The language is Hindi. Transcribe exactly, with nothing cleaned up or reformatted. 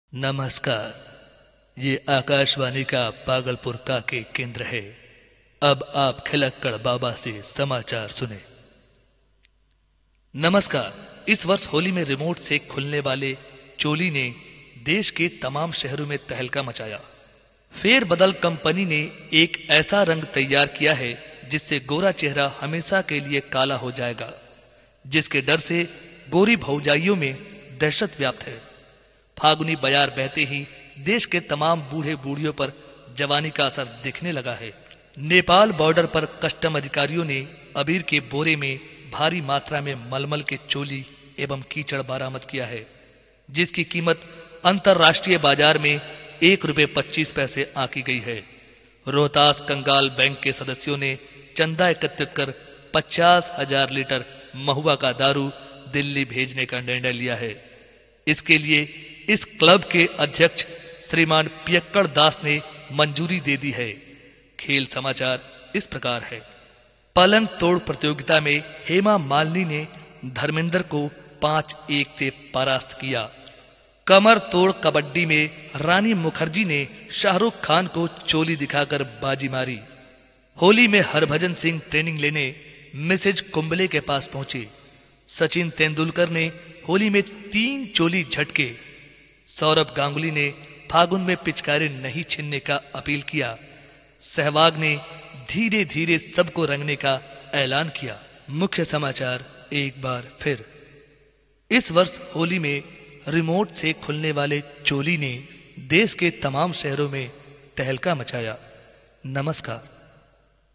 नमस्कार। ये आकाशवाणी का पागलपुर का के केंद्र है। अब आप खिलक्कड़ बाबा से समाचार सुने। नमस्कार। इस वर्ष होली में रिमोट से खुलने वाले चोली ने देश के तमाम शहरों में तहलका मचाया। फेरबदल कंपनी ने एक ऐसा रंग तैयार किया है जिससे गोरा चेहरा हमेशा के लिए काला हो जाएगा, जिसके डर से गोरी भौजाइयों में दहशत व्याप्त है। फागुनी बयार बहते ही देश के तमाम बूढ़े बूढ़ियों पर जवानी का असर दिखने लगा है। नेपाल बॉर्डर पर कस्टम अधिकारियों ने अबीर के बोरे में भारी मात्रा में मलमल के चोली एवं कीचड़ बरामद किया है, जिसकी कीमत अंतर्राष्ट्रीय बाजार में एक रुपये पच्चीस पैसे आंकी गई है। रोहतास कंगाल बैंक के सदस्यों ने चंदा एकत्रित कर पचास हजार लीटर महुआ का दारू दिल्ली भेजने का निर्णय लिया है। इसके लिए इस क्लब के अध्यक्ष श्रीमान पियक्कड़ दास ने मंजूरी दे दी है। खेल समाचार इस प्रकार है। पलंग तोड़ प्रतियोगिता में हेमा मालिनी ने धर्मेंद्र को पांच एक से परास्त किया। कमर तोड़ कबड्डी में रानी मुखर्जी ने शाहरुख खान को चोली दिखाकर बाजी मारी। होली में हरभजन सिंह ट्रेनिंग लेने मिसेज कुंबले के पास पहुंचे। सचिन तेंदुलकर ने होली में तीन चोली झटके। सौरभ गांगुली ने फागुन में पिचकारी नहीं छीनने का अपील किया। सहवाग ने धीरे धीरे सबको रंगने का ऐलान किया। मुख्य समाचार एक बार फिर। इस वर्ष होली में रिमोट से खुलने वाले चोली ने देश के तमाम शहरों में तहलका मचाया। नमस्कार।